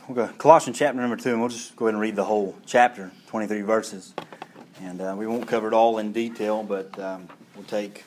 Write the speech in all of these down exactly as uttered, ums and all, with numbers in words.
We'll go Colossians chapter number two, and we'll just go ahead and read the whole chapter, twenty-three verses. And uh, we won't cover it all in detail, but um, we'll take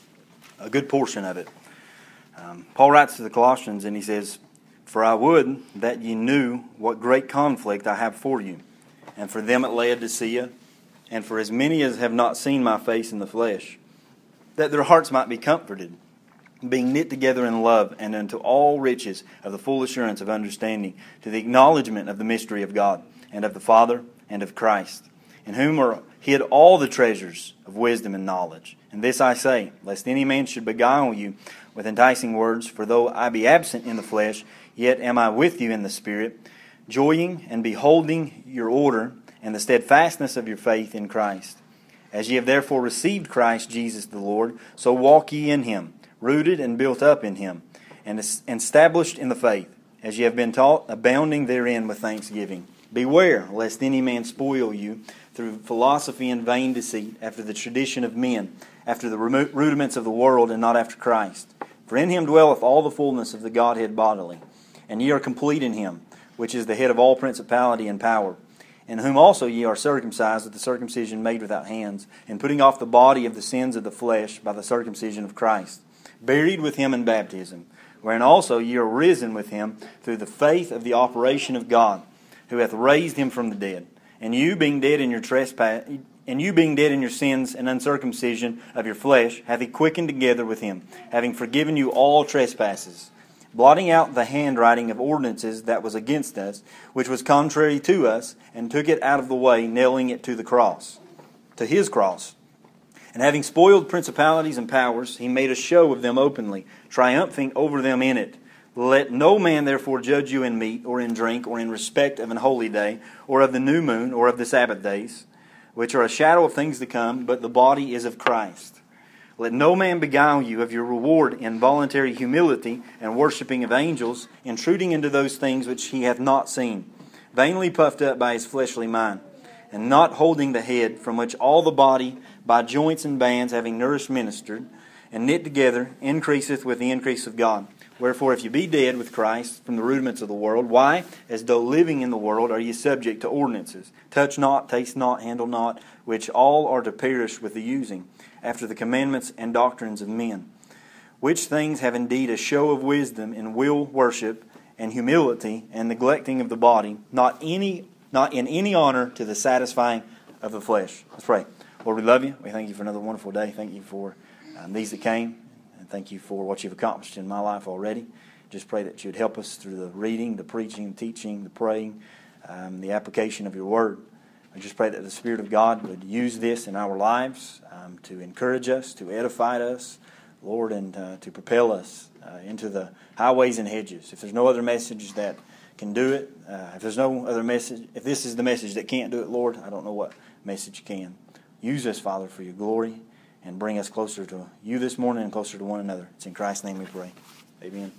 a good portion of it. Um, Paul writes to the Colossians, and he says, "For I would that ye knew what great conflict I have for you, and for them at Laodicea, and for as many as have not seen my face in the flesh, that their hearts might be comforted, being knit together in love, and unto all riches of the full assurance of understanding, to the acknowledgement of the mystery of God, and of the Father, and of Christ, in whom are hid all the treasures of wisdom and knowledge. And this I say, lest any man should beguile you with enticing words, for though I be absent in the flesh, yet am I with you in the Spirit, joying and beholding your order, and the steadfastness of your faith in Christ. As ye have therefore received Christ Jesus the Lord, so walk ye in Him, rooted and built up in Him, and established in the faith, as ye have been taught, abounding therein with thanksgiving. Beware, lest any man spoil you through philosophy and vain deceit, after the tradition of men, after the rudiments of the world, and not after Christ. For in Him dwelleth all the fullness of the Godhead bodily, and ye are complete in Him, which is the head of all principality and power, in whom also ye are circumcised with the circumcision made without hands, and putting off the body of the sins of the flesh by the circumcision of Christ, buried with Him in baptism, wherein also ye are risen with Him through the faith of the operation of God, who hath raised Him from the dead. And you being dead in your trespass, and you being dead in your sins and uncircumcision of your flesh, hath He quickened together with Him, having forgiven you all trespasses, blotting out the handwriting of ordinances that was against us, which was contrary to us, and took it out of the way, nailing it to the cross, to His cross. And having spoiled principalities and powers, He made a show of them openly, triumphing over them in it. Let no man therefore judge you in meat, or in drink, or in respect of an holy day, or of the new moon, or of the Sabbath days, which are a shadow of things to come, but the body is of Christ. Let no man beguile you of your reward in voluntary humility and worshipping of angels, intruding into those things which he hath not seen, vainly puffed up by his fleshly mind, and not holding the head, from which all the body, by joints and bands, having nourished ministered, and knit together, increaseth with the increase of God. Wherefore, if you be dead with Christ from the rudiments of the world, why, as though living in the world, are ye subject to ordinances? Touch not, taste not, handle not, which all are to perish with the using, after the commandments and doctrines of men. Which things have indeed a show of wisdom in will worship and humility and neglecting of the body, not any, not in any honor to the satisfying of the flesh." Let's pray. Lord, we love you. We thank you for another wonderful day. Thank you for um, these that came. And thank you for what you've accomplished in my life already. Just pray that you'd help us through the reading, the preaching, the teaching, the praying, um, the application of your word. I just pray that the Spirit of God would use this in our lives um, to encourage us, to edify us, Lord, and uh, to propel us uh, into the highways and hedges. If there's no other message that can do it, uh, if there's no other message, if this is the message that can't do it, Lord, I don't know what message can. Use us, Father, for your glory, and bring us closer to you this morning and closer to one another. It's in Christ's name we pray. Amen.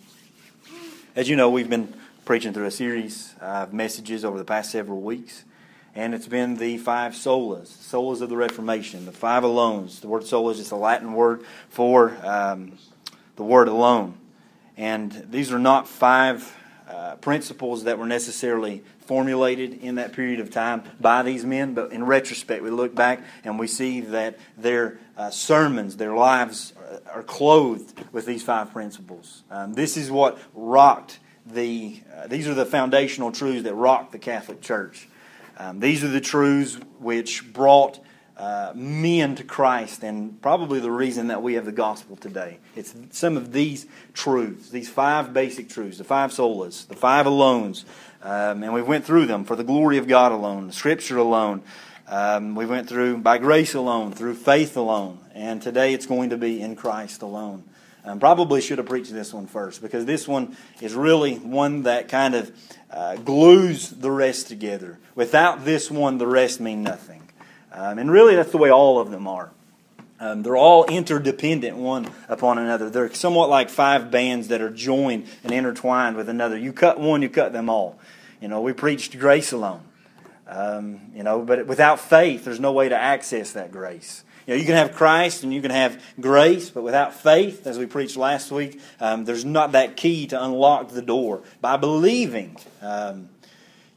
As you know, we've been preaching through a series of messages over the past several weeks, and it's been the five solas, solas of the Reformation, the five alones. The word sola is just a Latin word for um, the word alone. And these are not five uh, principles that were necessarily formulated in that period of time by these men, but in retrospect we look back and we see that their uh, sermons, their lives are clothed with these five principles. Um, this is what rocked the, uh, these are the foundational truths that rocked the Catholic Church. Um, these are the truths which brought uh, men to Christ, and probably the reason that we have the gospel today. It's some of these truths, these five basic truths, the five solas, the five alones. Um, and we went through them for the glory of God alone, the Scripture alone. Um, we went through by grace alone, through faith alone. And today it's going to be in Christ alone. Um, probably should have preached this one first, because this one is really one that kind of uh, glues the rest together. Without this one, the rest mean nothing. Um, and really that's the way all of them are. Um, they're all interdependent one upon another. They're somewhat like five bands that are joined and intertwined with another. You cut one, you cut them all. You know, we preached grace alone. Um, you know, but without faith, there's no way to access that grace. You know, you can have Christ and you can have grace, but without faith, as we preached last week, um, there's not that key to unlock the door. By believing, um,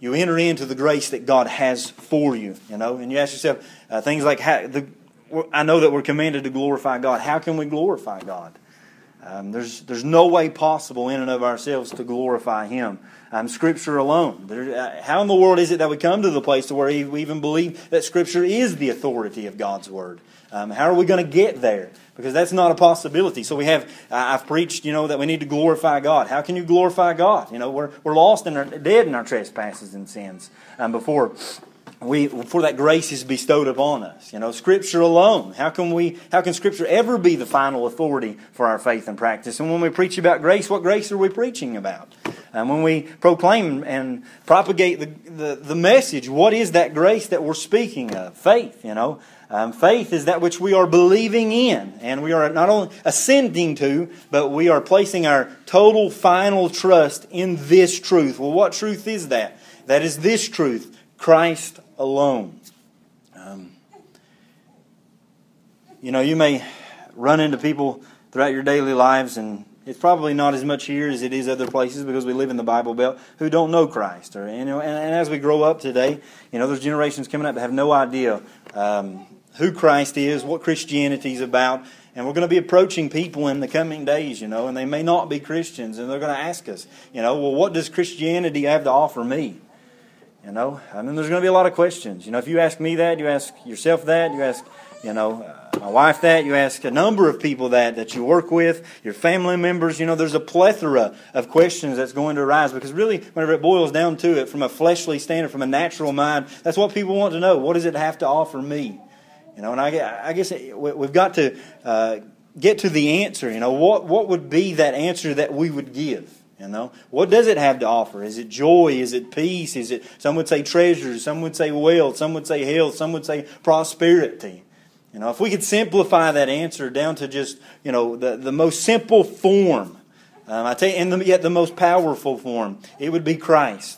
you enter into the grace that God has for you, you know. And you ask yourself uh, things like, how, the, I know that we're commanded to glorify God. How can we glorify God? Um, there's there's no way possible in and of ourselves to glorify Him. Um, Scripture alone. There, uh, how in the world is it that we come to the place to where we even believe that Scripture is the authority of God's Word? Um, how are we going to get there? Because that's not a possibility. So we have, uh, I've preached, you know, that we need to glorify God. How can you glorify God? You know, we're we're lost and dead in our trespasses and sins. Um, before we before that grace is bestowed upon us. You know, Scripture alone. How can we? How can Scripture ever be the final authority for our faith and practice? And when we preach about grace, what grace are we preaching about? And when we proclaim and propagate the, the, the message, what is that grace that we're speaking of? Faith, you know. Um, faith is that which we are believing in. And we are not only ascending to, but we are placing our total final trust in this truth. Well, what truth is that? That is this truth, Christ alone. Um, you know, you may run into people throughout your daily lives, and it's probably not as much here as it is other places because we live in the Bible Belt, who don't know Christ. Or you know, and, and as we grow up today, you know, there's generations coming up that have no idea um, who Christ is, what Christianity is about. And we're going to be approaching people in the coming days, you know, and they may not be Christians, and they're going to ask us, you know, well, what does Christianity have to offer me? You know, I mean, there's going to be a lot of questions. You know, if you ask me that, you ask yourself that, you ask, you know, uh, my wife that, you ask a number of people that, that you work with, your family members, you know, there's a plethora of questions that's going to arise because really, whenever it boils down to it, from a fleshly standard, from a natural mind, that's what people want to know. What does it have to offer me? You know, and I, I guess it, we've got to uh, get to the answer. You know, what, what would be that answer that we would give? You know, what does it have to offer? Is it joy? Is it peace? Is it, some would say treasures, some would say wealth, some would say health, some would say prosperity. You know, if we could simplify that answer down to just, you know, the, the most simple form, um, I tell you, and the, yet the most powerful form, it would be Christ.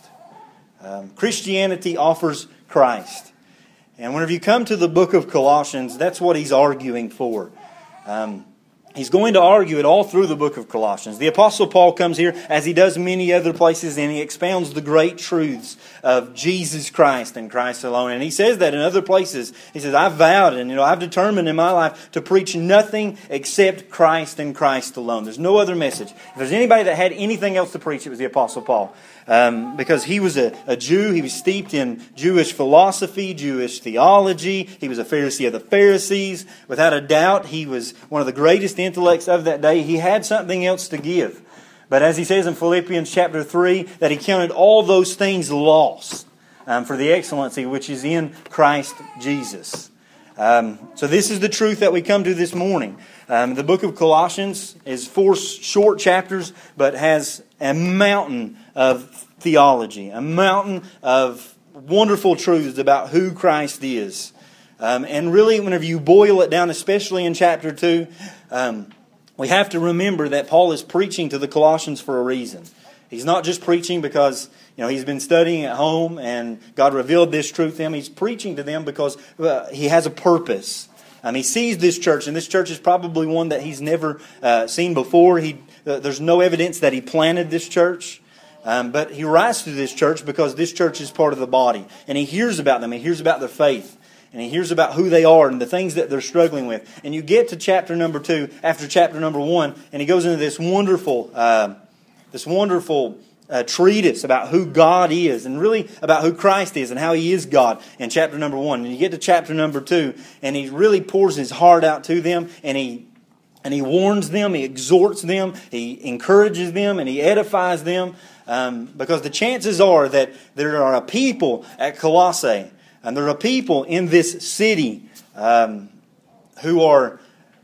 Um, Christianity offers Christ. And whenever you come to the book of Colossians, that's what he's arguing for. Um, He's going to argue it all through the book of Colossians. The Apostle Paul comes here, as he does many other places, and he expounds the great truths of Jesus Christ and Christ alone. And he says that in other places. He says, I've vowed and you know I've determined in my life to preach nothing except Christ and Christ alone. There's no other message. If there's anybody that had anything else to preach, it was the Apostle Paul. Um, because he was a, a Jew, he was steeped in Jewish philosophy, Jewish theology. He was a Pharisee of the Pharisees. Without a doubt, he was one of the greatest intellects of that day. He had something else to give. But as he says in Philippians chapter three, that he counted all those things lost um, for the excellency which is in Christ Jesus. Um, so this is the truth that we come to this morning. Um, the book of Colossians is four short chapters, but has a mountain of theology, a mountain of wonderful truths about who Christ is. Um, and really, whenever you boil it down, especially in chapter two, um, we have to remember that Paul is preaching to the Colossians for a reason. He's not just preaching because you know he's been studying at home and God revealed this truth to him. He's preaching to them because uh, he has a purpose. Um, he sees this church, and this church is probably one that he's never uh, seen before. He uh, there's no evidence that he planted this church. Um, but he writes to this church because this church is part of the body. And he hears about them. He hears about their faith. And he hears about who they are and the things that they're struggling with. And you get to chapter number two after chapter number one. And he goes into this wonderful, uh, this wonderful uh, treatise about who God is. And really about who Christ is and how He is God in chapter number one. And you get to chapter number two. And he really pours his heart out to them. And he and he warns them. He exhorts them. He encourages them. And he edifies them. Um, because the chances are that there are a people at Colossae, and there are people in this city um, who are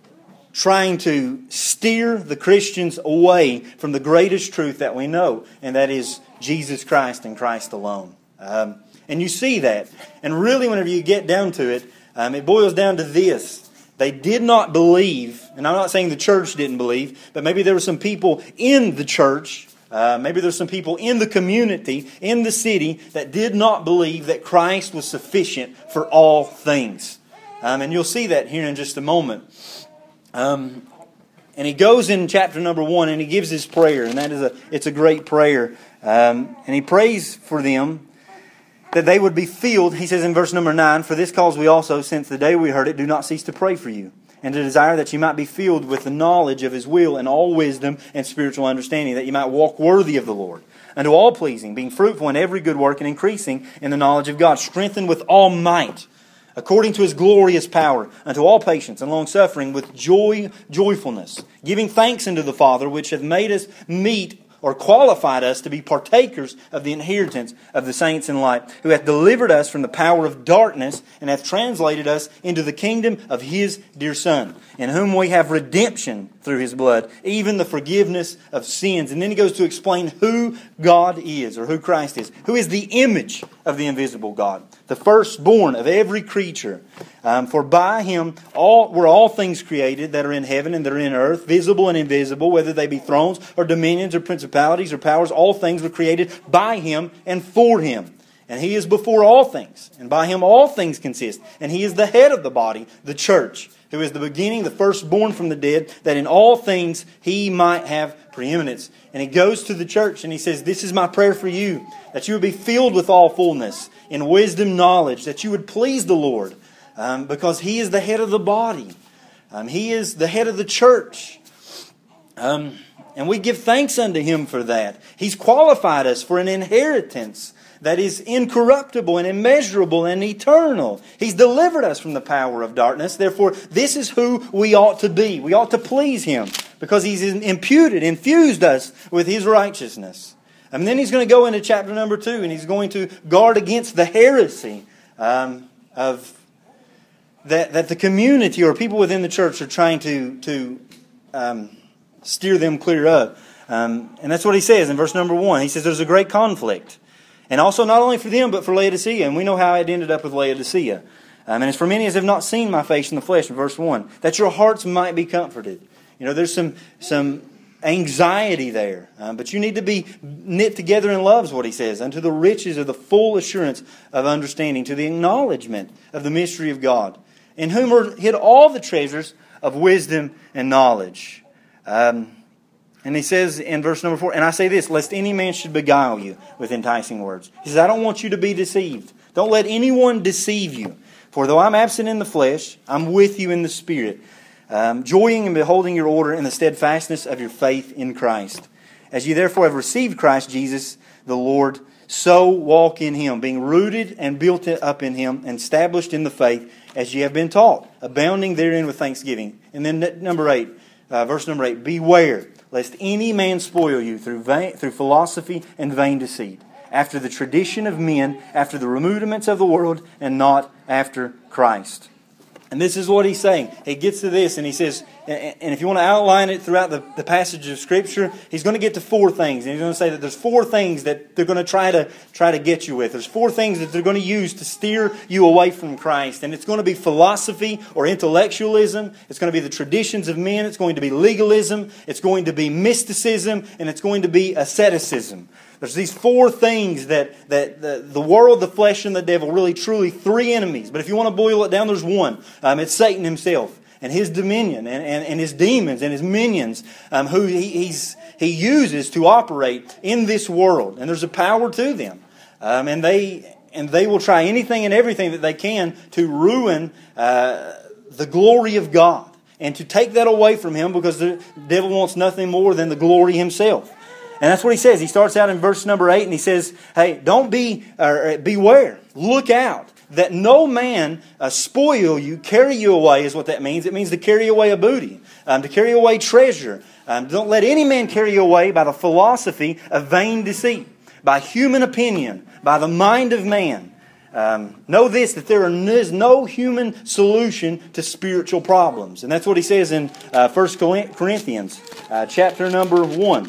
trying to steer the Christians away from the greatest truth that we know, and that is Jesus Christ and Christ alone. Um, and you see that. And really, whenever you get down to it, um, it boils down to this. They did not believe, and I'm not saying the church didn't believe, but maybe there were some people in the church, Uh, maybe there's some people in the community, in the city, that did not believe that Christ was sufficient for all things. Um, and you'll see that here in just a moment. Um, and he goes in chapter number one and he gives his prayer. And that is a it's a great prayer. Um, and he prays for them. that they would be filled, he says in verse number nine, for this cause we also, since the day we heard it, do not cease to pray for you, and to desire that you might be filled with the knowledge of His will and all wisdom and spiritual understanding, that you might walk worthy of the Lord, unto all pleasing, being fruitful in every good work and increasing in the knowledge of God, strengthened with all might, according to His glorious power, unto all patience and long-suffering with joy, joyfulness, giving thanks unto the Father, which hath made us meet or qualified us to be partakers of the inheritance of the saints in light, who hath delivered us from the power of darkness, and hath translated us into the kingdom of His dear Son, in whom we have redemption through His blood, even the forgiveness of sins. And then he goes to explain who God is, or who Christ is, who is the image of the invisible God, the firstborn of every creature. Um, for by Him all were all things created that are in heaven and that are in earth, visible and invisible, whether they be thrones or dominions or principalities or powers. All things were created by Him and for Him. And He is before all things, and by Him all things consist. And He is the head of the body, the church, who is the beginning, the firstborn from the dead, that in all things He might have preeminence. And He goes to the church and He says, this is my prayer for you, that you would be filled with all fullness, in wisdom, knowledge, that you would please the Lord, um, because He is the head of the body. Um, he is the head of the church. Um, and we give thanks unto Him for that. He's qualified us for an inheritance that is incorruptible and immeasurable and eternal. He's delivered us from the power of darkness. Therefore, this is who we ought to be. We ought to please Him, because He's imputed, infused us with His righteousness. And then He's going to go into chapter number two, and He's going to guard against the heresy um, of that, that the community or people within the church are trying to, to um, steer them clear of. Um, and that's what he says in verse number one. He says there's a great conflict. And also not only for them, but for Laodicea. And we know how it ended up with Laodicea. Um, and as for many as have not seen my face in the flesh, in verse one, that your hearts might be comforted. You know, there's some some anxiety there. Um, but you need to be knit together in love, is what he says, unto the riches of the full assurance of understanding, to the acknowledgement of the mystery of God, in whom are hid all the treasures of wisdom and knowledge. Um, and he says in verse number four, and I say this, lest any man should beguile you with enticing words. He says, I don't want you to be deceived. Don't let anyone deceive you. For though I'm absent in the flesh, I'm with you in the Spirit, Um, joying and beholding your order in the steadfastness of your faith in Christ. As you therefore have received Christ Jesus the Lord, so walk in Him, being rooted and built up in Him, and established in the faith as ye have been taught, abounding therein with thanksgiving. And then number eight, uh, verse number eight, beware lest any man spoil you through vain, through philosophy and vain deceit, after the tradition of men, after the rudiments of the world, and not after Christ. And this is what he's saying. He gets to this and he says, and if you want to outline it throughout the, the passage of Scripture, he's going to get to four things. And he's going to say that there's four things that they're going to try to try to get you with. There's four things that they're going to use to steer you away from Christ. And it's going to be philosophy or intellectualism. It's going to be the traditions of men. It's going to be legalism. It's going to be mysticism. And it's going to be asceticism. There's these four things that, that the, the world, the flesh, and the devil, really truly three enemies. But if you want to boil it down, there's one. Um, it's Satan himself and his dominion and, and, and his demons and his minions um, who he, he's, he uses to operate in this world. And there's a power to them. Um, and they and they will try anything and everything that they can to ruin uh, the glory of God and to take that away from Him, because the devil wants nothing more than the glory himself. And that's what he says. He starts out in verse number eight and he says, hey, don't be, or beware, look out, that no man uh, spoil you, carry you away is what that means. It means to carry away a booty, um, to carry away treasure. Um, don't let any man carry you away by the philosophy of vain deceit, by human opinion, by the mind of man. Um, know this, that there is no human solution to spiritual problems. And that's what he says in uh, First Corinthians uh, chapter number one.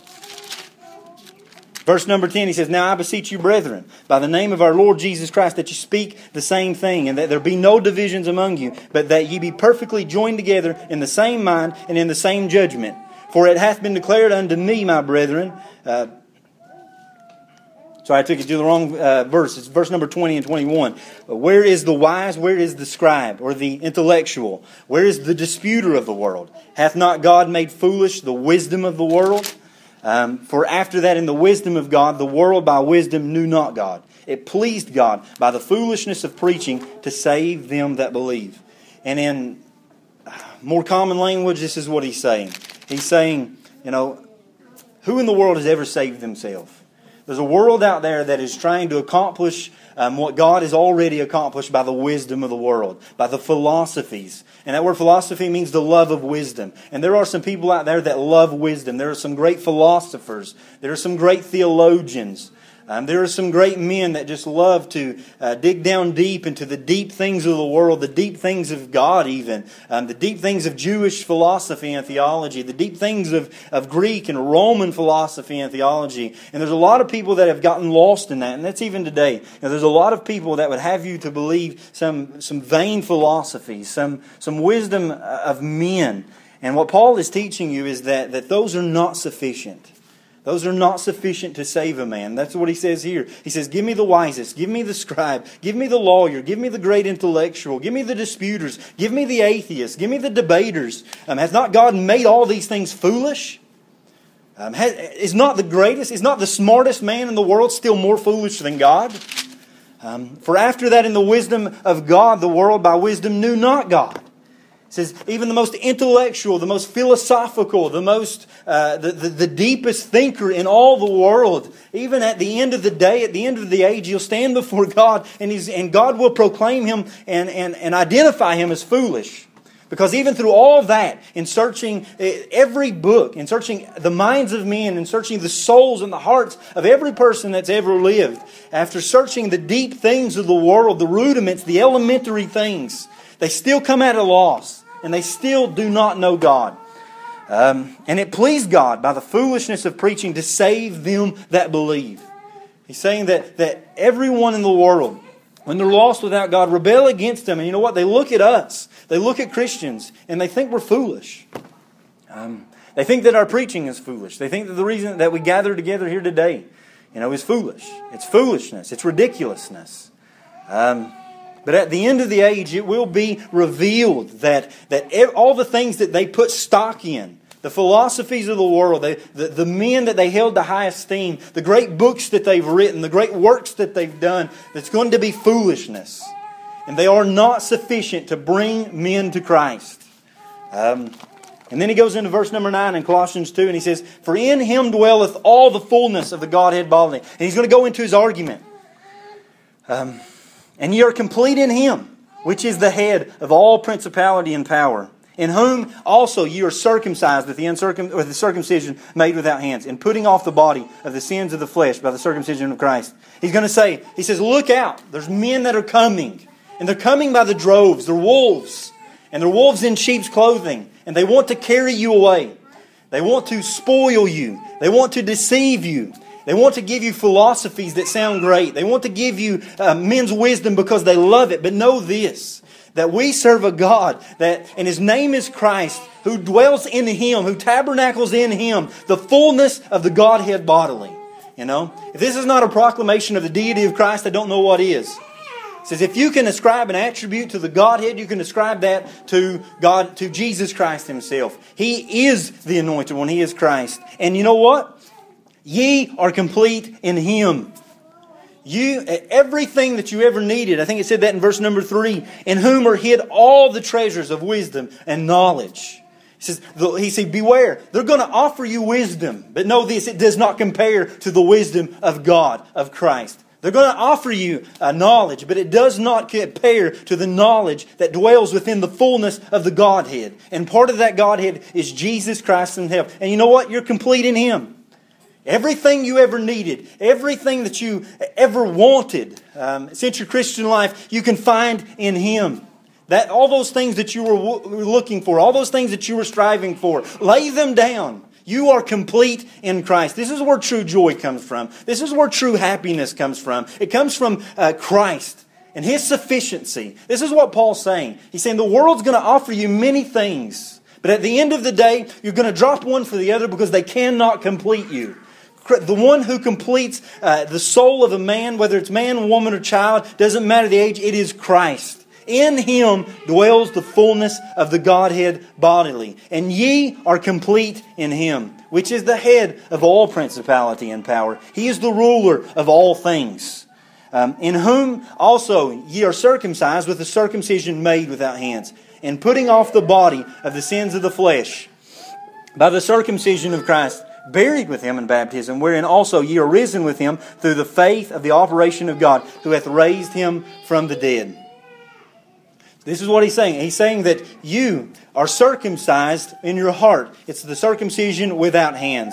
Verse number ten, he says, now I beseech you, brethren, by the name of our Lord Jesus Christ, that you speak the same thing, and that there be no divisions among you, but that ye be perfectly joined together in the same mind and in the same judgment. For it hath been declared unto me, my brethren... Uh, sorry, I took you to the wrong uh, verse. It's verse number twenty and twenty-one. Where is the wise? Where is the scribe or the intellectual? Where is the disputer of the world? Hath not God made foolish the wisdom of the world? Um, For after that, in the wisdom of God, the world by wisdom knew not God. It pleased God by the foolishness of preaching to save them that believe. And in more common language, this is what he's saying. He's saying, you know, who in the world has ever saved themselves? There's a world out there that is trying to accomplish um, what God has already accomplished by the wisdom of the world, by the philosophies. And that word philosophy means the love of wisdom. And there are some people out there that love wisdom. There are some great philosophers. There are some great theologians. Um, there are some great men that just love to uh, dig down deep into the deep things of the world, the deep things of God even, um, the deep things of Jewish philosophy and theology, the deep things of, of Greek and Roman philosophy and theology. And there's a lot of people that have gotten lost in that, and that's even today. Now, there's a lot of people that would have you to believe some, some vain philosophies, some, some wisdom of men. And what Paul is teaching you is that, that those are not sufficient. Those are not sufficient to save a man. That's what he says here. He says, give me the wisest, give me the scribe, give me the lawyer, give me the great intellectual, give me the disputers, give me the atheists, give me the debaters. Um, has not God made all these things foolish? Um, has, is not the greatest, is not the smartest man in the world still more foolish than God? Um, For after that, in the wisdom of God, the world by wisdom knew not God. It says, even the most intellectual, the most philosophical, the most, uh, the, the, the deepest thinker in all the world, even at the end of the day, at the end of the age, he'll stand before God and he's, and God will proclaim him and, and, and identify him as foolish. Because even through all that, in searching every book, in searching the minds of men, in searching the souls and the hearts of every person that's ever lived, after searching the deep things of the world, the rudiments, the elementary things, they still come at a loss, and they still do not know God. Um, and it pleased God by the foolishness of preaching to save them that believe. He's saying that, that everyone in the world, when they're lost without God, rebel against Him. And you know what? They look at us. They look at Christians, and they think we're foolish. Um, they think that our preaching is foolish. They think that the reason that we gather together here today, you know, is foolish. It's foolishness. It's ridiculousness. Um... But at the end of the age, it will be revealed that, that all the things that they put stock in, the philosophies of the world, the, the, the men that they held to high esteem, the great books that they've written, the great works that they've done, that's going to be foolishness. And they are not sufficient to bring men to Christ. Um, and then he goes into verse number nine in Colossians two, and he says, for in Him dwelleth all the fullness of the Godhead bodily. And he's going to go into his argument. Um... And ye are complete in Him, which is the head of all principality and power, in whom also ye are circumcised with the, uncircum- with the circumcision made without hands, in putting off the body of the sins of the flesh by the circumcision of Christ. He's going to say, he says, look out, there's men that are coming, and they're coming by the droves, they're wolves, and they're wolves in sheep's clothing, and they want to carry you away. They want to spoil you. They want to deceive you. They want to give you philosophies that sound great. They want to give you uh, men's wisdom because they love it. But know this, that we serve a God that, and His name is Christ, who dwells in Him, who tabernacles in Him, the fullness of the Godhead bodily. You know, if this is not a proclamation of the deity of Christ, I don't know what is. It says if you can ascribe an attribute to the Godhead, you can ascribe that to God, to Jesus Christ Himself. He is the Anointed One. He is Christ. And you know what? Ye are complete in Him. You, everything that you ever needed. I think it said that in verse number three. In whom are hid all the treasures of wisdom and knowledge. He says, he said, beware. They're going to offer you wisdom. But know this, it does not compare to the wisdom of God, of Christ. They're going to offer you a knowledge, but it does not compare to the knowledge that dwells within the fullness of the Godhead. And part of that Godhead is Jesus Christ Himself. And you know what? You're complete in Him. Everything you ever needed, everything that you ever wanted um, since your Christian life, you can find in Him. That all those things that you were w- looking for, all those things that you were striving for, lay them down. You are complete in Christ. This is where true joy comes from. This is where true happiness comes from. It comes from uh, Christ and His sufficiency. This is what Paul's saying. He's saying the world's going to offer you many things, but at the end of the day, you're going to drop one for the other because they cannot complete you. The one who completes uh, the soul of a man, whether it's man, woman, or child, doesn't matter the age, it is Christ. In Him dwells the fullness of the Godhead bodily. And ye are complete in Him, which is the head of all principality and power. He is the ruler of all things. Um, in whom also ye are circumcised with a circumcision made without hands, and putting off the body of the sins of the flesh by the circumcision of Christ, buried with Him in baptism, wherein also ye are risen with Him through the faith of the operation of God, who hath raised Him from the dead. This is what He's saying. He's saying that you are circumcised in your heart. It's the circumcision without hands.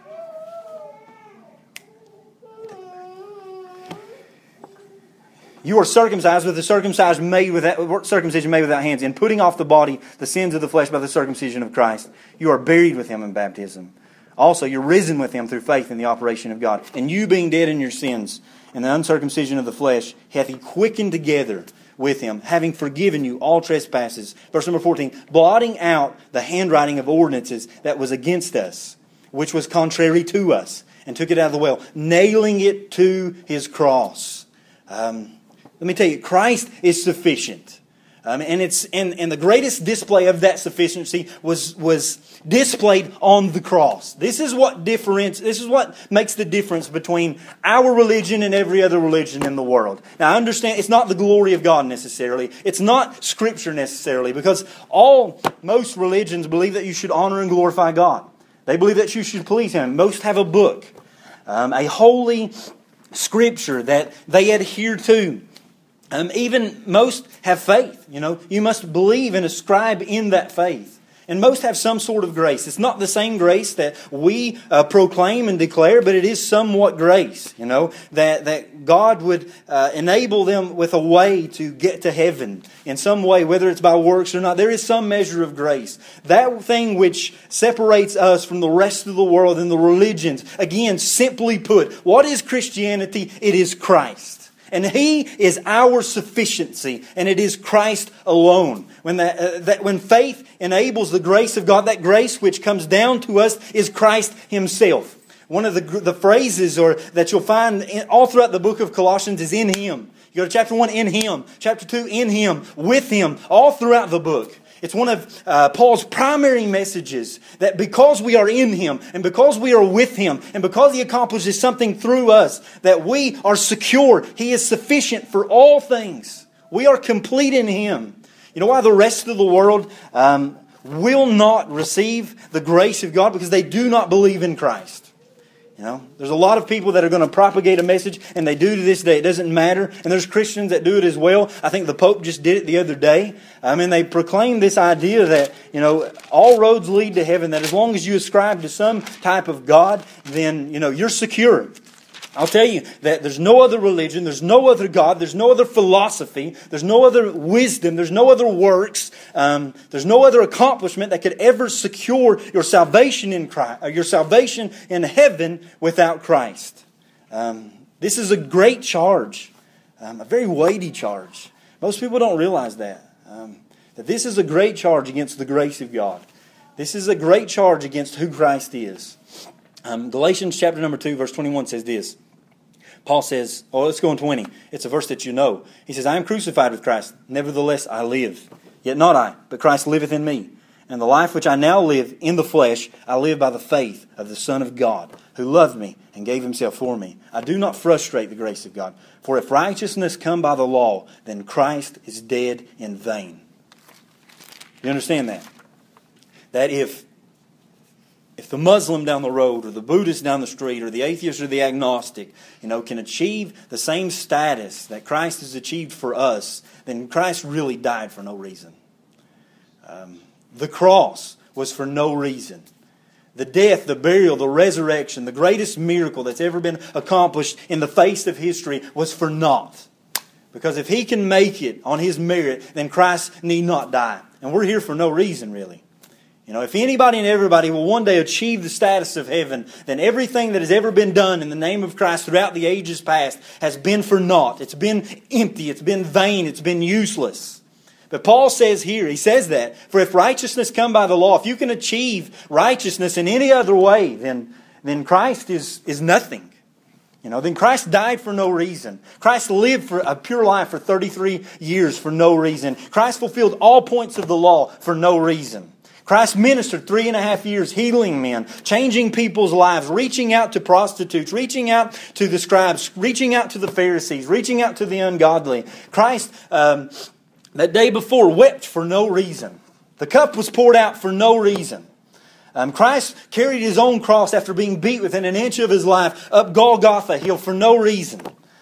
You are circumcised with the circumcision made without, circumcision made without hands, and putting off the body the sins of the flesh by the circumcision of Christ. You are buried with Him in baptism. Also, you're risen with Him through faith in the operation of God. And you, being dead in your sins and the uncircumcision of the flesh, hath He quickened together with Him, having forgiven you all trespasses. Verse number fourteen, blotting out the handwriting of ordinances that was against us, which was contrary to us, and took it out of the way, nailing it to His cross. Um, let me tell you, Christ is sufficient. Um, and it's and, and the greatest display of that sufficiency was was displayed on the cross. This is what difference. This is what makes the difference between our religion and every other religion in the world. Now, I understand it's not the glory of God necessarily. It's not Scripture necessarily, because all most religions believe that you should honor and glorify God. They believe that you should please Him. Most have a book, um, a holy Scripture that they adhere to. Um, even most have faith. You know, you must believe and ascribe in that faith. And most have some sort of grace. It's not the same grace that we uh, proclaim and declare, but it is somewhat grace, you know, that, that God would uh, enable them with a way to get to heaven in some way, whether it's by works or not. There is some measure of grace. That thing which separates us from the rest of the world and the religions. Again, simply put, what is Christianity? It is Christ. And He is our sufficiency, and it is Christ alone. When that, uh, that when faith enables the grace of God, that grace which comes down to us is Christ Himself. One of the the phrases or that you'll find in, all throughout the book of Colossians is in Him. You go to chapter one, in Him. Chapter two, in Him. With Him. All throughout the book. It's one of uh, Paul's primary messages that because we are in Him and because we are with Him and because He accomplishes something through us, that we are secure. He is sufficient for all things. We are complete in Him. You know why the rest of the world um, will not receive the grace of God? Because they do not believe in Christ. You know, there's a lot of people that are going to propagate a message, and they do to this day. It doesn't matter. And there's Christians that do it as well. I think the Pope just did it the other day. I mean, they proclaim this idea that, you know, all roads lead to heaven, that as long as you ascribe to some type of God, then, you know, you're secure. I'll tell you that there's no other religion, there's no other God, there's no other philosophy, there's no other wisdom, there's no other works, um, there's no other accomplishment that could ever secure your salvation in Christ, or your salvation in heaven without Christ. Um, this is a great charge, um, a very weighty charge. Most people don't realize that. Um, that this is a great charge against the grace of God. This is a great charge against who Christ is. Um, Galatians chapter number two, verse twenty-one says this. Paul says, oh, let's go on twenty. It's a verse that you know. He says, I am crucified with Christ. Nevertheless, I live. Yet not I, but Christ liveth in me. And the life which I now live in the flesh, I live by the faith of the Son of God, who loved me and gave Himself for me. I do not frustrate the grace of God. For if righteousness come by the law, then Christ is dead in vain. You understand that? That if If the Muslim down the road, or the Buddhist down the street, or the atheist or the agnostic, you know, can achieve the same status that Christ has achieved for us, then Christ really died for no reason. Um, the cross was for no reason. The death, the burial, the resurrection, the greatest miracle that's ever been accomplished in the face of history was for naught. Because if He can make it on His merit, then Christ need not die. And we're here for no reason, really. You know, if anybody and everybody will one day achieve the status of heaven, then everything that has ever been done in the name of Christ throughout the ages past has been for naught. It's been empty. It's been vain. It's been useless. But Paul says here, he says that, for if righteousness come by the law, if you can achieve righteousness in any other way, then, then Christ is, is nothing. You know, then Christ died for no reason. Christ lived for a pure life for thirty-three years for no reason. Christ fulfilled all points of the law for no reason. Christ ministered three and a half years healing men, changing people's lives, reaching out to prostitutes, reaching out to the scribes, reaching out to the Pharisees, reaching out to the ungodly. Christ, um, that day before, wept for no reason. The cup was poured out for no reason. Um, Christ carried His own cross after being beat within an inch of His life up Golgotha Hill for no reason.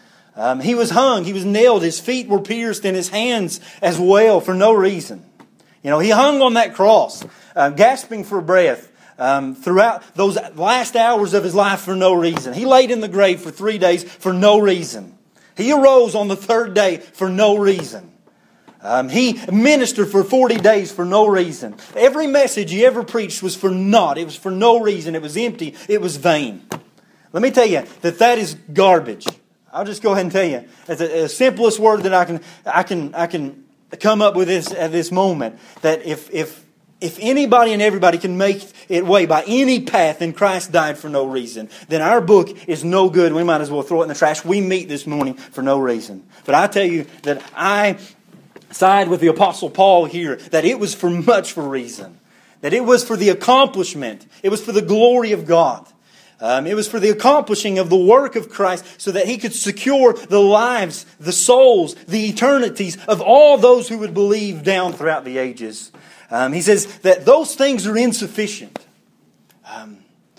Um, he was hung, He was nailed, His feet were pierced, and His hands as well for no reason. You know, He hung on that cross, uh, gasping for breath um, throughout those last hours of His life for no reason. He laid in the grave for three days for no reason. He arose on the third day for no reason. Um, he ministered for forty days for no reason. Every message He ever preached was for naught. It was for no reason. It was empty. It was vain. Let me tell you that that is garbage. I'll just go ahead and tell you. It's the, the simplest word that I can I can I can come up with this at this moment. That if if if anybody and everybody can make it way by any path, and Christ died for no reason, then our book is no good. We might as well throw it in the trash. We meet this morning for no reason. But I tell you that I side with the Apostle Paul here, that it was for much for reason. That it was for the accomplishment. It was for the glory of God. Um, it was for the accomplishing of the work of Christ so that He could secure the lives, the souls, the eternities of all those who would believe down throughout the ages. Um, he says that those things are insufficient. Um,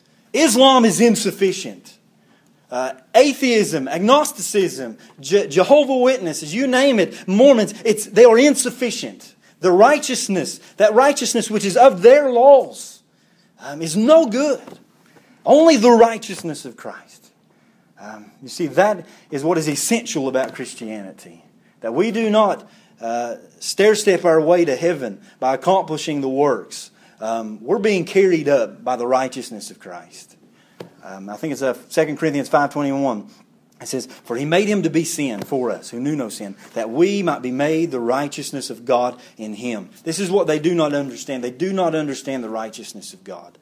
Islam is insufficient. Uh, atheism, agnosticism, Je- Jehovah's Witnesses, you name it, Mormons, it's they are insufficient. The righteousness, that righteousness which is of their laws, um, is no good. Only the righteousness of Christ. Um, you see, that is what is essential about Christianity. That we do not uh, stair-step our way to heaven by accomplishing the works. Um, we're being carried up by the righteousness of Christ. Um, I think it's uh, Second Corinthians five twenty-one. It says, "For He made Him to be sin for us, who knew no sin, that we might be made the righteousness of God in Him." This is what they do not understand. They do not understand the righteousness of God.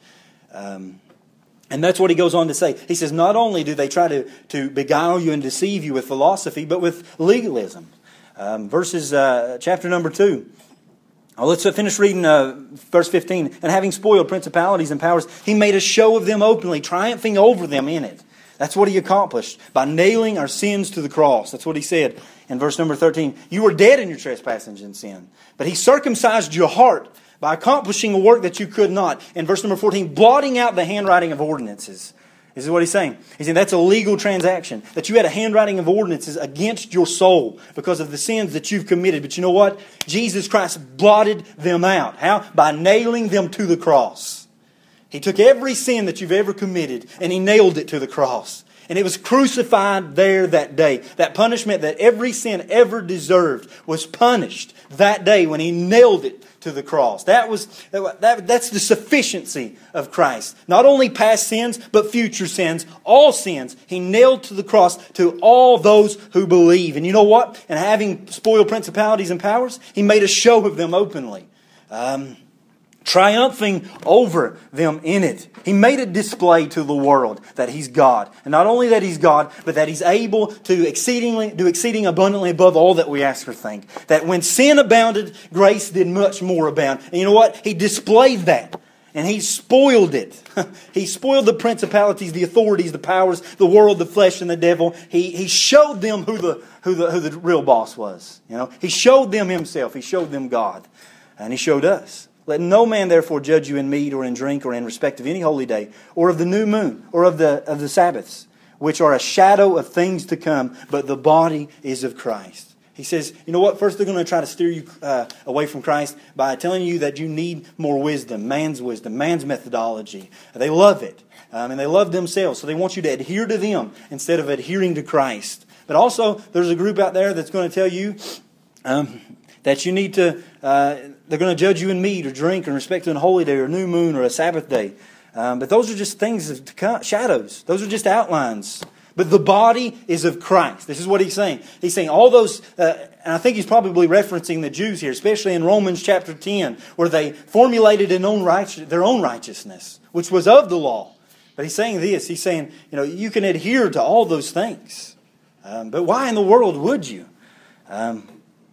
Um, and that's what he goes on to say. He says, not only do they try to, to beguile you and deceive you with philosophy, but with legalism. Um, verses, uh, chapter number two. Oh, let's finish reading uh, verse fifteen. "And having spoiled principalities and powers, He made a show of them openly, triumphing over them in it." That's what He accomplished by nailing our sins to the cross. That's what He said in verse number thirteen. "You were dead in your trespasses and sin, but He circumcised your heart by accomplishing a work that you could not." In verse number fourteen, "blotting out the handwriting of ordinances." This is what He's saying. He's saying that's a legal transaction. That you had a handwriting of ordinances against your soul because of the sins that you've committed. But you know what? Jesus Christ blotted them out. How? By nailing them to the cross. He took every sin that you've ever committed and He nailed it to the cross. And it was crucified there that day. That punishment that every sin ever deserved was punished that day when He nailed it to the cross. That was that, that's the sufficiency of Christ. Not only past sins, but future sins. All sins He nailed to the cross to all those who believe. And you know what? And having spoiled principalities and powers, He made a show of them openly. Um... triumphing over them in it. He made a display to the world that He's God. And not only that He's God, but that He's able to exceedingly do exceeding abundantly above all that we ask or think. That when sin abounded, grace did much more abound. And you know what? He displayed that. And He spoiled it. He spoiled the principalities, the authorities, the powers, the world, the flesh, and the devil. He He showed them who the who the who the real boss was. You know, He showed them Himself. He showed them God. And He showed us. "Let no man therefore judge you in meat or in drink or in respect of any holy day or of the new moon or of the of the Sabbaths, which are a shadow of things to come, but the body is of Christ." He says, you know what? First they're going to try to steer you uh, away from Christ by telling you that you need more wisdom, man's wisdom, man's methodology. They love it. Um, and they love themselves. So they want you to adhere to them instead of adhering to Christ. But also there's a group out there that's going to tell you Um, that you need to, uh, they're going to judge you in meat or drink or in respect to a holy day or a new moon or a Sabbath day. Um, but those are just things, to come, shadows. Those are just outlines. But the body is of Christ. This is what He's saying. He's saying all those, uh, and I think He's probably referencing the Jews here, especially in Romans chapter ten, where they formulated their own righteousness, which was of the law. But he's saying this. He's saying, you know, you can adhere to all those things. Um, but why in the world would you? Um,